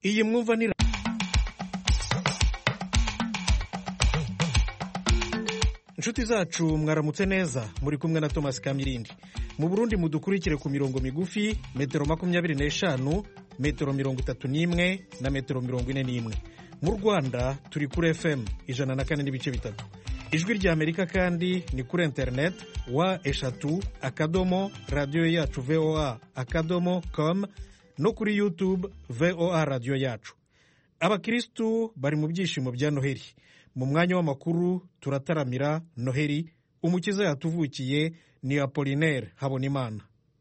iyi mwumva ni inshuti zacu mwaramutse neza muri kumwe na Thomas Kamirindi. Mu Burundi mudukurikire ku mirongo migufi metero 25, metero 31 na metero 41. Mu Rwanda turi kuri FM 104 n'ibice bitatu. Ijwi rya Amerika kandi ni kuri internet wa/radio yacu voa.com no kuri YouTube VOA radio yacu. Abakristu bari mu byishimo bya Noheli. Mu mwanya w'amakuru turataramira Noheli, umukiza yatuvukiye ni Apollinaire Habonimana.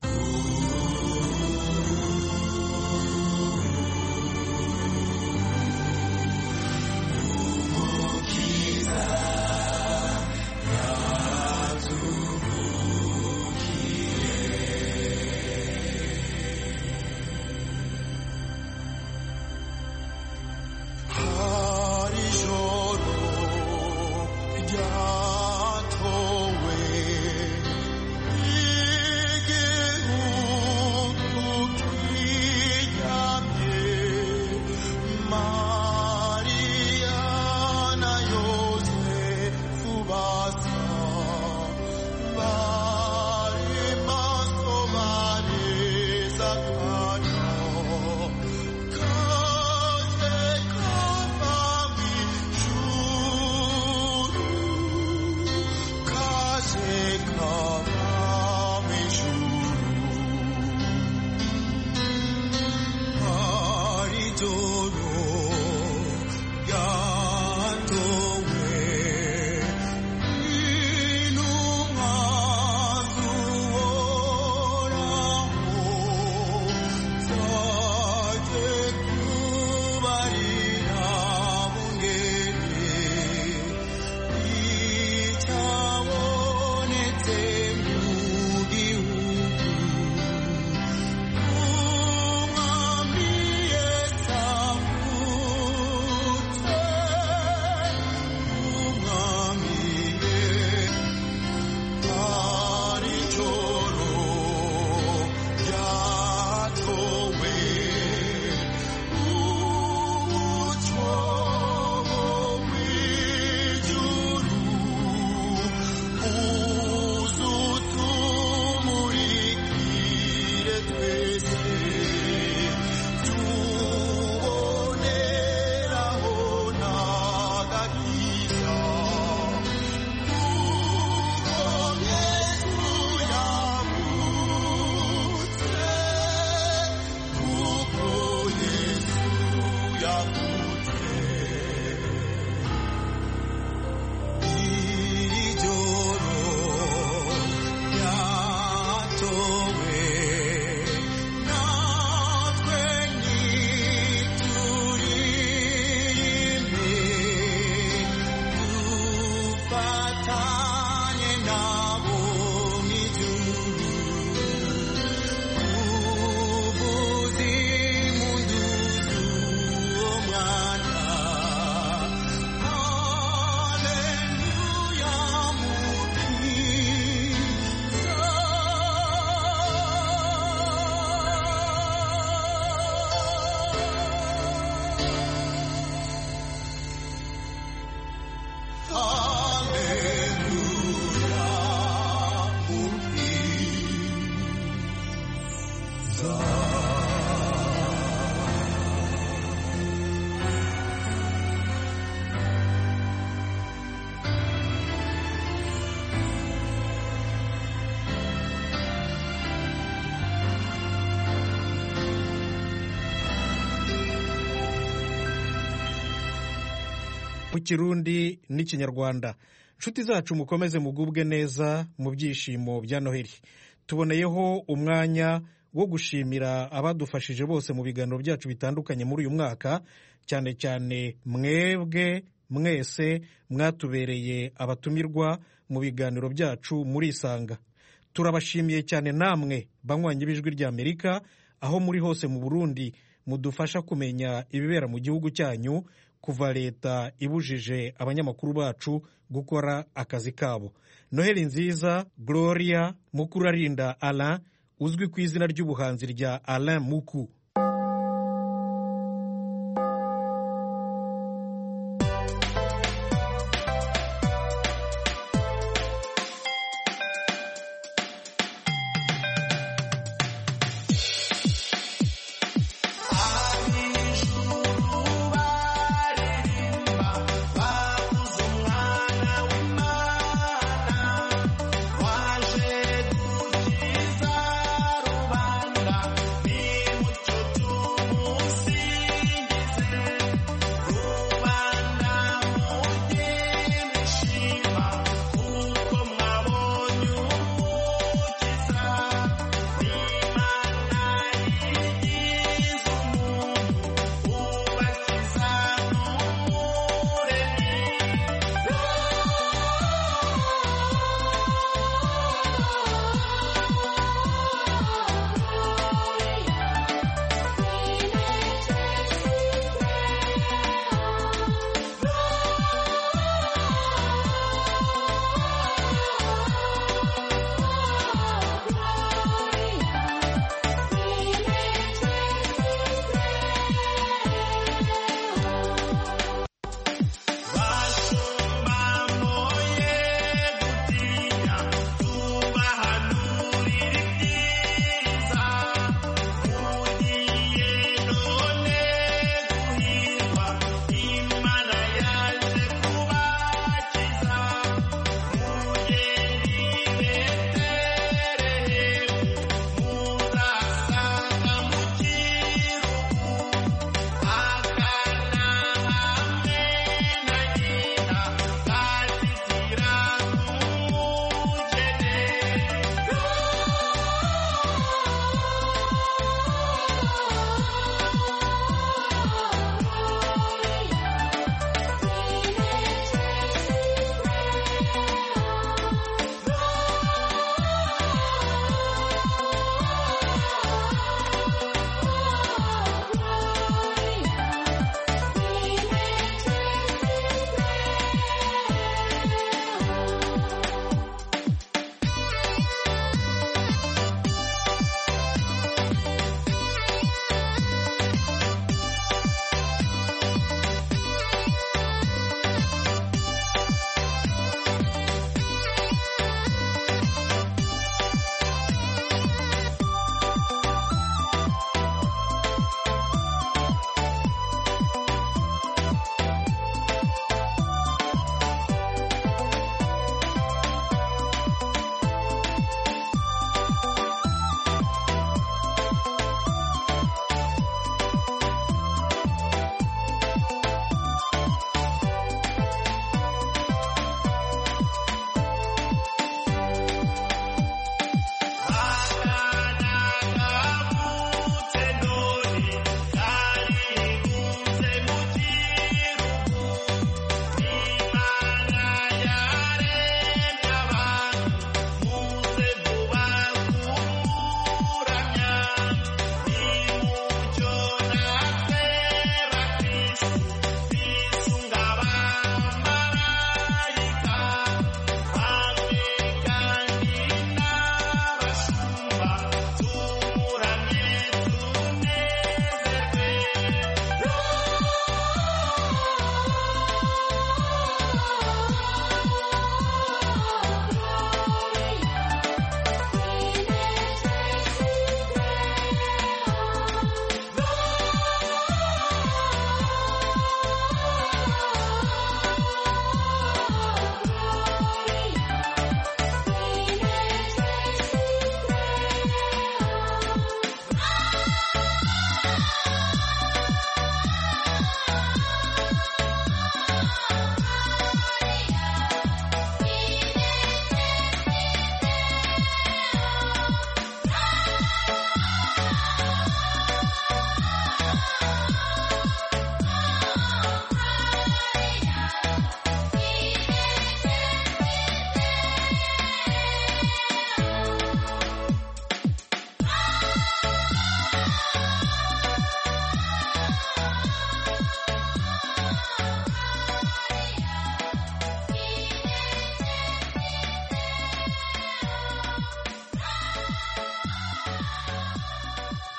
mu Kirundi n'Ikinyarwanda. Nshuti zacu mukomeze mugubwe neza mu byishimo bya Noheli. Tuboneyeho umwanya wo gushimira abadufashije bose mu biganiro byacu bitandukanye muri uyu mwaka, cyane cyane mwebwe mwese mwatubereye abatumirwa mu biganiro byacu muri Isanga. Turabashimiye cyane namwe banywanyi b'Ijwi rya Amerika, aho muri hose mu Burundi mudufasha kumenya ibibera mu gihugu cyanyu kuva leta ibujije abanyamakuru bacu gukora akazi kabo. Noheli nziza. Gloria Mukurarinda Alain, uzwi ku izina ry'ubuhanzi rya Alain Muku.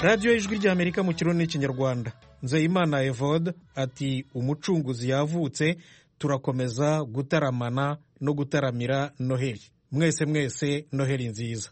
radiyo y'ijwi ry'amerika mu kirundi n'ikinyarwanda. Nzeyimana Evode ati umucunguzi yavutse, turakomeza gutaramana no gutaramira noheli. Mwese mwese noheli nziza.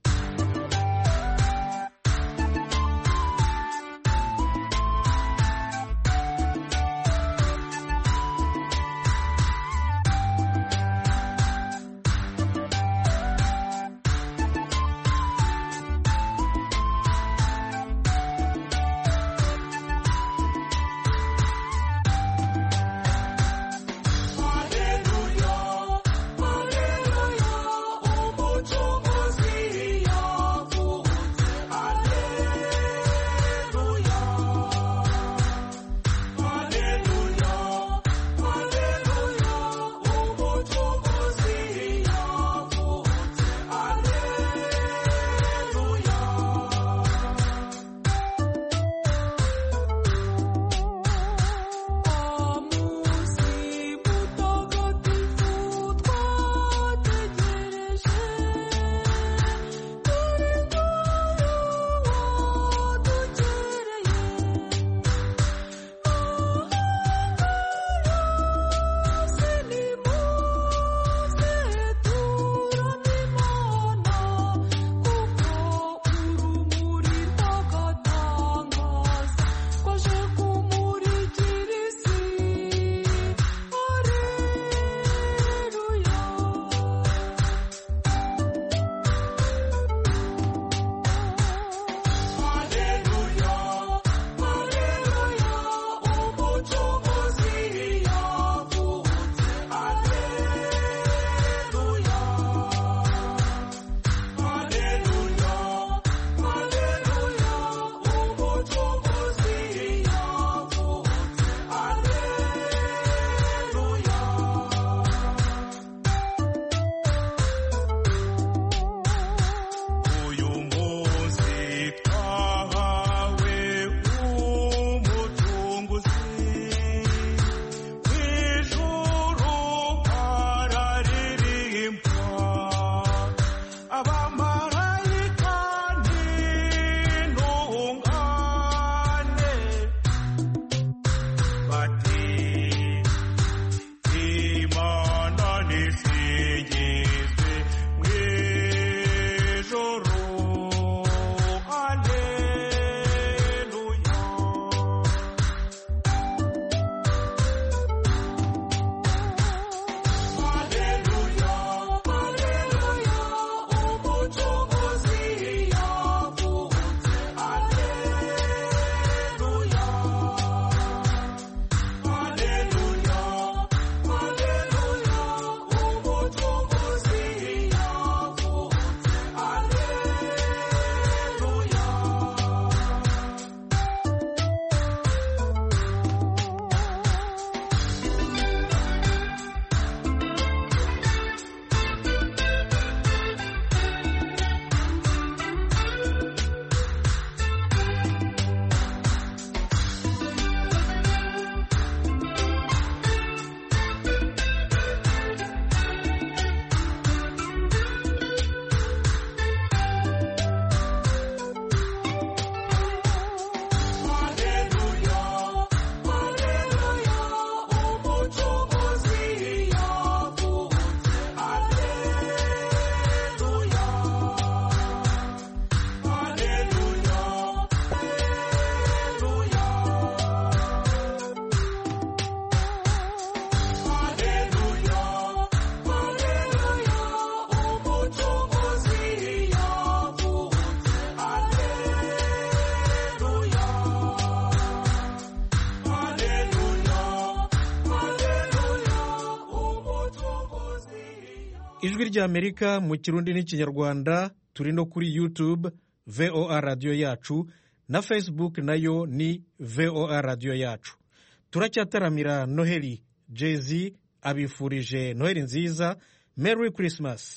ijwi ry'Amerika mu kirundi n'ikinyarwanda. Turi no kuri YouTube VOA radiyo yacu na Facebook nayo ni VOA radiyo yacu. Turacyataramira Noheli. Jay-Z abifurije Noheli nziza. Merry Christmas.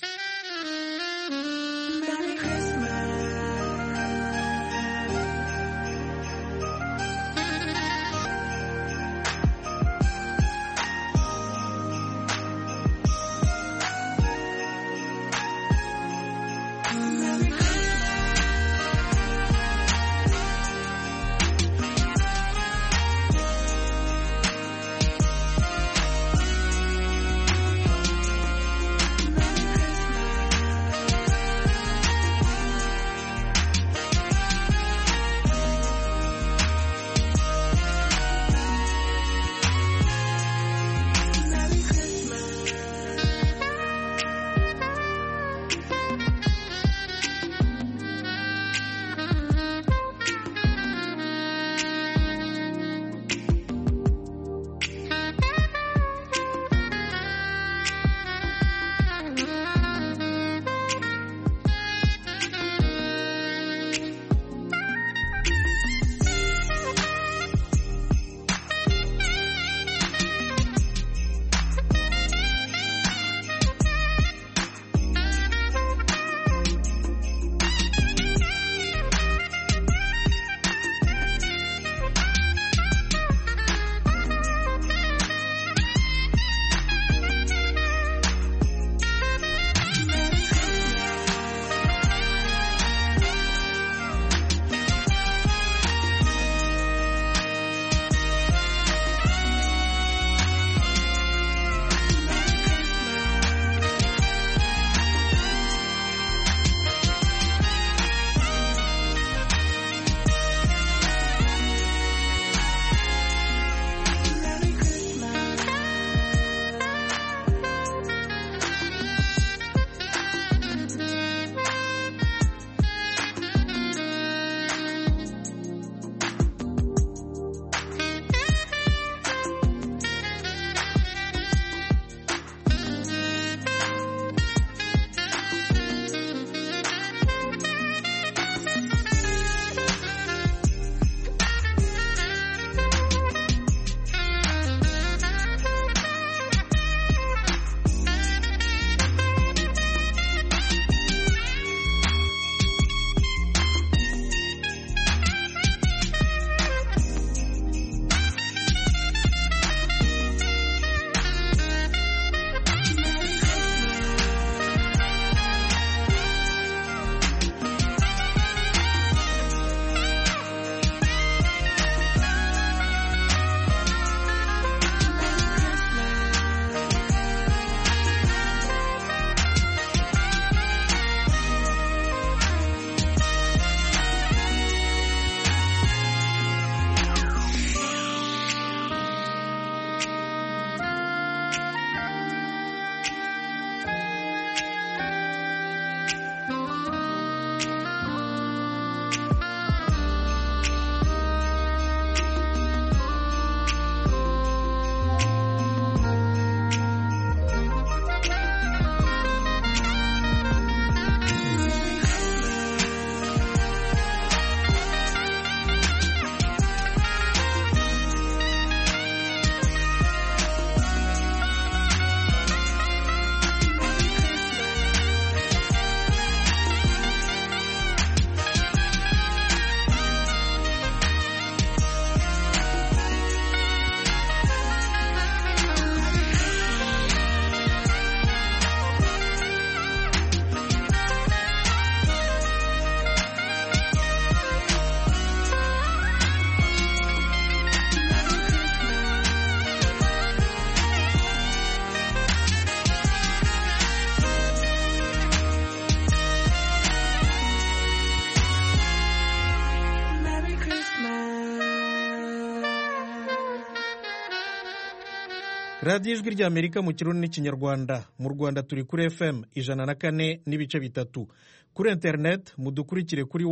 radiyo ijwi ry'Amerika mu Kirundi n'Ikinyarwanda. Mu Rwanda turi kuri FM 104.3. Kuri internet mudukurikire kuri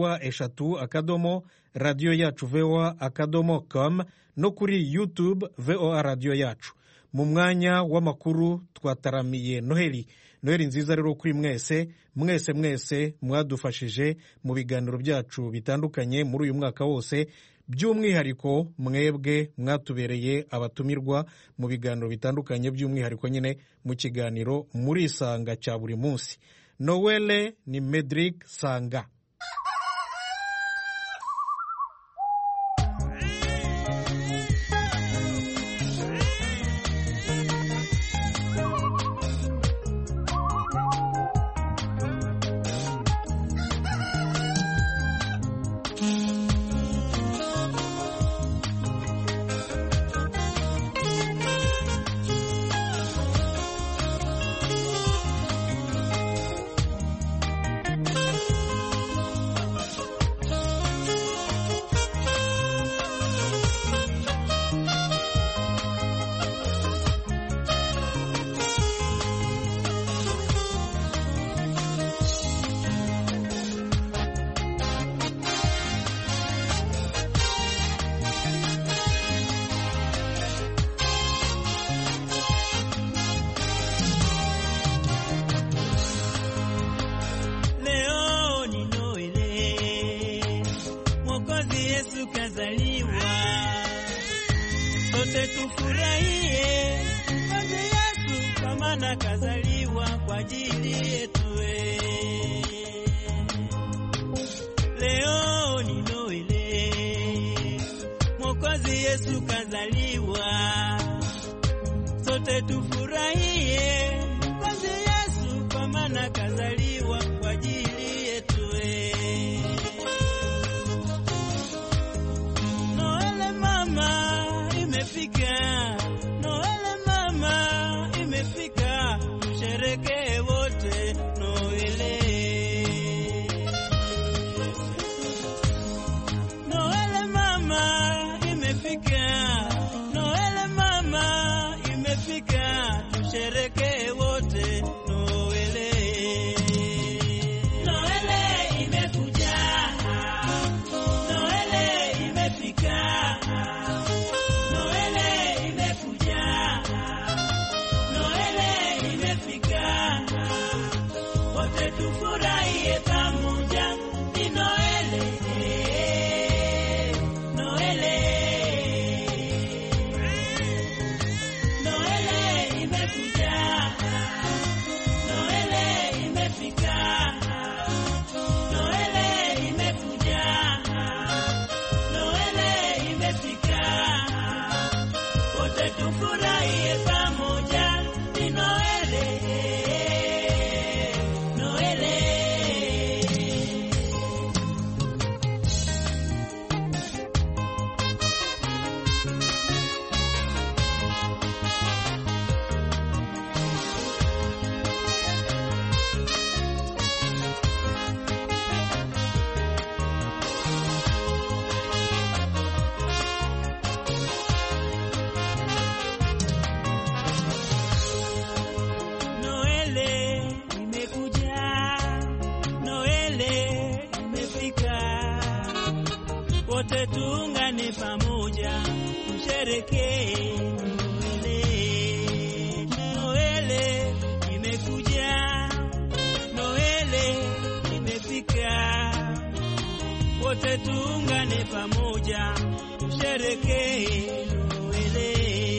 wa@radioyacu.voa.com no kuri YouTube VOA Radio Yacu. Mu mwanya w'amakuru twataramiye Noheli nziza rero kuri mwese mwadufashije mu biganiro byacu bitandukanye muri uyu mwaka wose, by'umwihariko mwebwe mwatubereye abatumirwa mu biganiro bitandukanye, by'umwihariko nyine mu kiganiro muri Isanga cya buri munsi. Noelle ni Medrick Sanga. Sote tufurahie kazi Yesu, kwa maana kazaliwa kwa ajili yetu. Leo ni Noeli, Mwokozi Yesu kazaliwa. Sote tufurahie kazi Yesu, kwa maana kazaliwa kwa ajili yetu. Noeli mama imefika, Noeli mama imefika, tusherehekee wote Noeli. Noeli mama imefika, Noeli mama imefika, tusherehekee wote Noeli. Noeli imekuja, Noeli imefika. Tufurahie pamoja, ni Noeli, Noeli, Noeli imekuja, Noeli imefika, Noeli imekuja, Noeli imefika, wote tufurahie pamoja, ni Noeli. Wote tuungane pamoja, tusherehekee Noeli. Noeli imekuja, Noeli imefika. Wote tuungane pamoja, tusherehekee Noeli.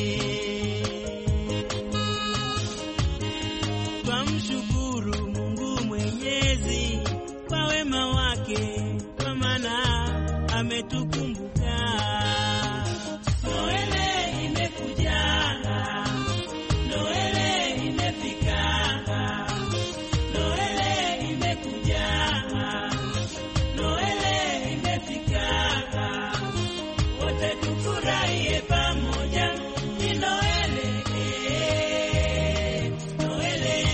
Twamshukuru Mungu Mwenyezi kwa wema wake, kwa maana ametukumbuka. Noeli imekuja, Noeli imefika, Noeli imekuja, Noeli imefika, wote tufurahie pamoja, ni Noeli, Noeli,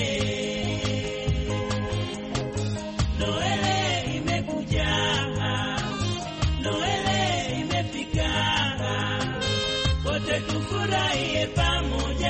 Noeli imekuja, Noeli imefika, wote tufurahie pamoja.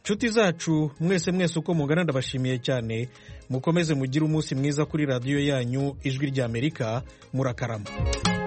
nshuti zacu mwese uko mungana ndabashimiye cyane. Mukomeze mugire umunsi mwiza kuri radiyo yanyu Ijwi ry'Amerika. Murakarama.